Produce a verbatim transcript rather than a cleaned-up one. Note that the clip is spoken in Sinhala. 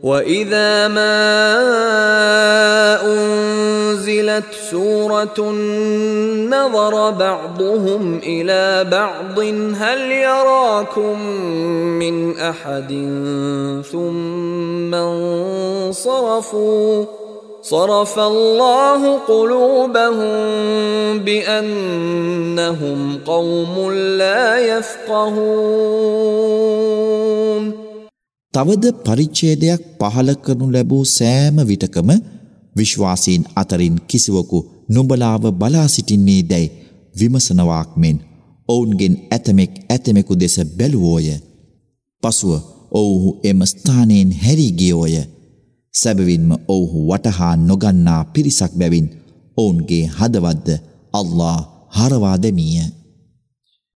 وَإِذَا مَا أُنْزِلَتْ سُورَةٌ نَظَرَ بَعْضُهُمْ إِلَى بَعْضٍ هَلْ يَرَاكُمْ مِنْ أَحَدٍ ثُمَّ انصَرَفُوا صَرَفَ اللَّهُ قُلُوبَهُمْ بِأَنَّهُمْ قَوْمٌ لَا يَفْقَهُونَ. තවද පරිච්ඡේදයක් පහල කරනු ලැබූ සෑම විටකම විශ්වාසීන් අතරින් කිසිවකු නුඹලාව බලා සිටින්නේ දැයි විමසනවාක් මෙන් ඔවුන්ගෙන් ඇතමෙක් ඇතමෙකු දෙස බැලුවෝය. පසුව ඔවුහු එම ස්ථානයෙන් හැරී ගියෝය. සැබවින්ම ඔවුහු වටහා නොගන්නා පිරිසක් බැවින් ඔවුන්ගේ හදවත්ද අල්ලාහ් හරවා දැමීය.